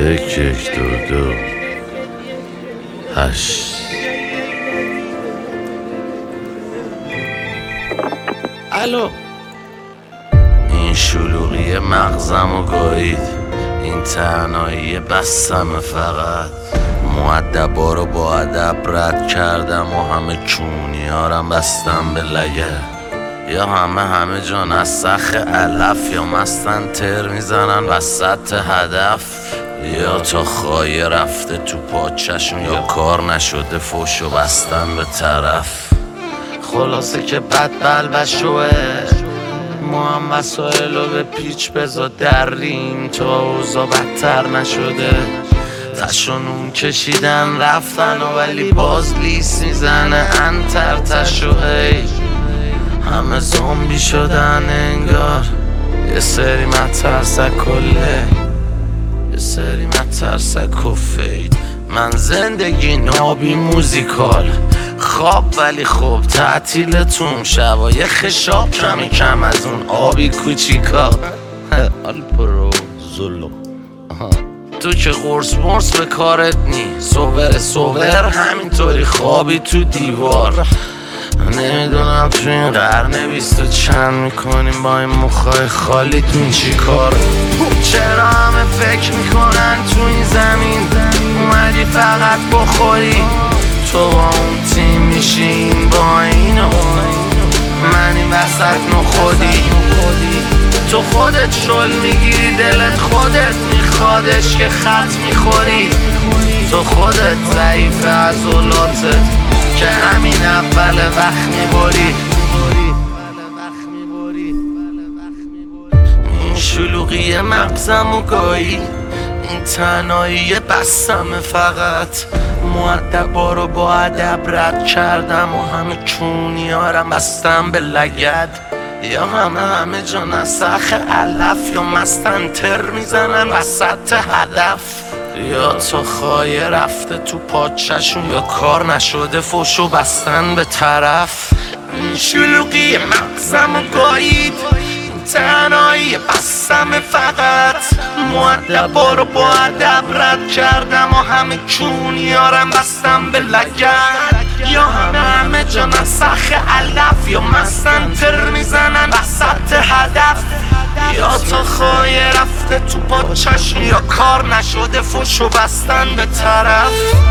8 الو. این شلوغی مغزم و گایید، این تنهایی بستم فقط. مؤدبا رو با ادب رد کردم و همه کونیارم بستم به لگه. یا همه جان از سخ علف، یا مستن تر میزنن وسط هدف، یا تا خایه رفته تو پاچشون، یا کار نشده فوشو بستن به طرف. خلاصه که بد بلبشوه، ما هم وسایلو به پیچ بزا دریم تا اوضاع بدتر نشده. تشنون کشیدن رفتن و ولی باز لیس میزنه انتر تشو. همه زومبی شدن انگار، یه سری مترسک کله، یه سری مترسک و فید. من زندگی نابی موزیکال، خواب ولی خوب تعطیلتون، شبای خشاب کم از اون آبی کوچیکا. آلپرو زلو تو که قرص مرس به کارت نی، صور همینطوری خوابی تو دیوار. نمیدونم تو این قرن 20 چند میکنیم با این مخای خالیتون چی کار. چرا همه فکر میکنن تو این زمین اومدی فقط بخوری، تو با اون تیم میشین با این و من این وسط نخودی. تو خودت شل میگیری، دلت خودت میخوادش که خط میخوری. تو خودت ضعیف عضلاتت که همین اول وقت میبری. این شلوغی مغزم و گایی، این تنهایی بستم فقط. مؤدبا رو با ادب رد کردم و همه کونیارم بستم به لگد. یا همه جان از سخ علف، یا مستن تر میزنن وسط هدف، یا تا خایه رفته تو پاچشون، یا کار نشده فوشو بستن به طرف. این شلوغی مغزم و گایید، تنهایی بستم فقط. مؤدبا رو با ادب رد کردم و همه کونیارم بستم به لگد. یا همه جان از سخ علف، یا مستن تر میزنن وسط هدف، یا تا خایه رفته تو پاچشم، یا کار نشده فوشو بستن به طرف.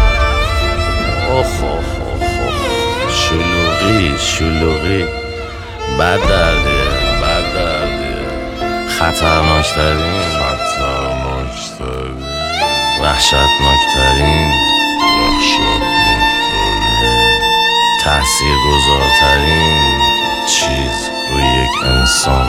شلوغی بد دردیه، خطرناکترین، وحشتناکترین، تأثیرگذارترین چیز روی یک انسان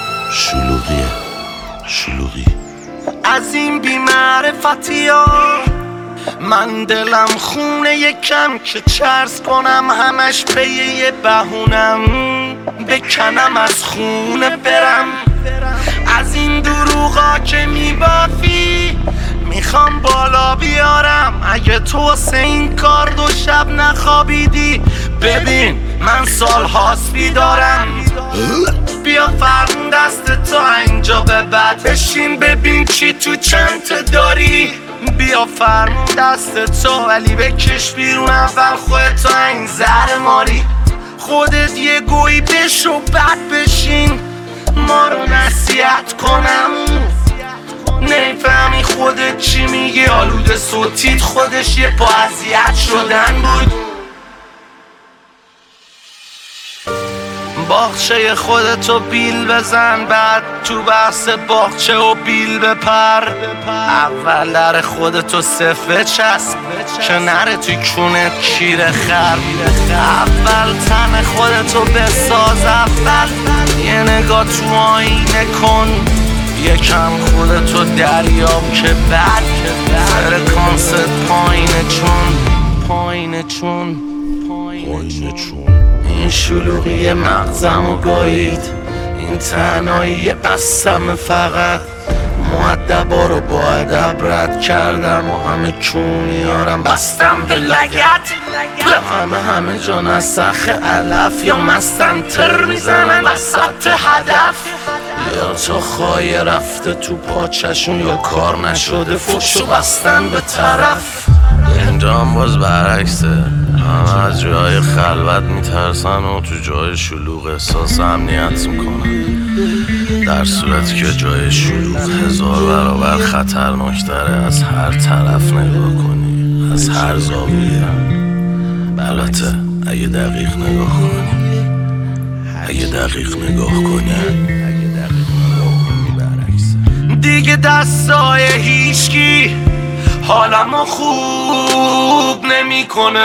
شلوغی. از این بی‌معرفتی ها من دلم خونه یکم که چرس کنم همش به یه بهونم، بکنم از خونه برم. از این دروغا که میبافی میخوام بالا بیارم. اگه تو واسه این کار 2 شب نخوابیدی، ببین من سال هاست بیدارم. بیا فرمون دست تو اینجا به بعد، بشین ببین چی تو چنت داری. بیا فرمون دست تو ولی بکش بیرون اول خودتو این زهر ماری. خودت یه گویی بشو بعد بشین ما رو نصیحت کنم. نمیفهمی خودت چی میگی، آلوده صوتیت خودش یه پا اذیت شدن بود. باغچه خودتو بیل بزن، بعد تو بحث باغچه و بیل بپر. اول در خودتو صفه چسب که نره توی کونت کیر خر. اول تن خودتو بساز، اول یه نگاه تو آینه کن. یکم خودتو دریاب که بعد فرکانست پایینه چون. این شلوغی مغزم و گایید، این تنهایی بستم فقط. مؤدبا رو با ادب رد کردم و همه کونیارم بستم به لگد. همه جان از سخ علف، یا مستن تر میزنن وسط هدف، یا تا خواهی رفته تو پاچشون یا کار نشده فشو بستن به طرف. اینجام باز برعکسه، همه از جای خلوت میترسن و تو جای شلوغ احساس امنیت میکنن، در صورتی که جای شلوغ 1000 برابر خطرناکتره. از هر طرف نگاه کنی، از هر زاویه، البته اگه دقیق نگاه کنی. اگه دقیق نگاه کنی برعکسه. دیگه دستای هیچکی حالمو خوب نمیکنه،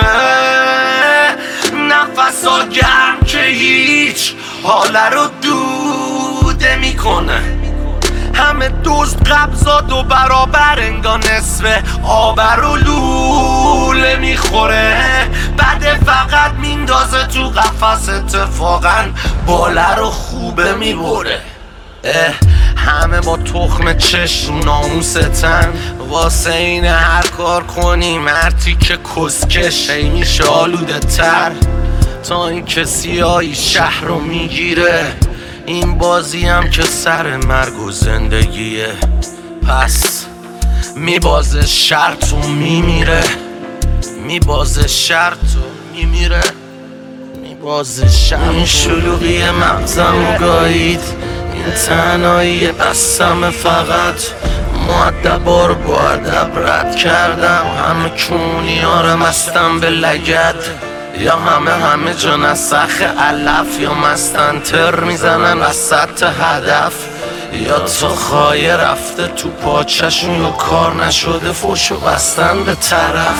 نفسا گرم که هیچ حاله رو دوده میکنه. همه دزد قبضا 2 برابر انگار نصف آبر و لوله میخوره. بده فقط میندازه تو قفس، اتفاقا باله رو خوبه میبره. همه با تخم چشم ناموستن، واسه این هر کار کنی مرتی که کسکش هی میشه آلوده تر، تا این کسی های شهر رو میگیره. این بازی هم که سر مرگ و زندگیه، پس میبازه شرط و میمیره. میبازه شرط و میمیره. میبازه شرط. این شلوغی مغزم و گایید، این تنهایی بستم فقط. مؤدبا رو با ادب رد کردم، همه کونی ها رو مستم به لگد. یا همه جا نسخ علف، یا مستن تر میزنن وسط هدف. یا تا خواهی رفته تو پاچشون یا کار نشده فشو بستن به طرف.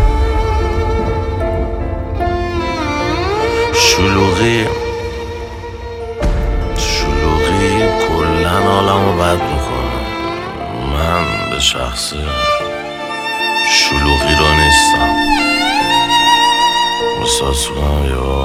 شلوغی کلن حالمو بد میکنه. من به شخصه شلوغی رو نیستم، احساس کنم یا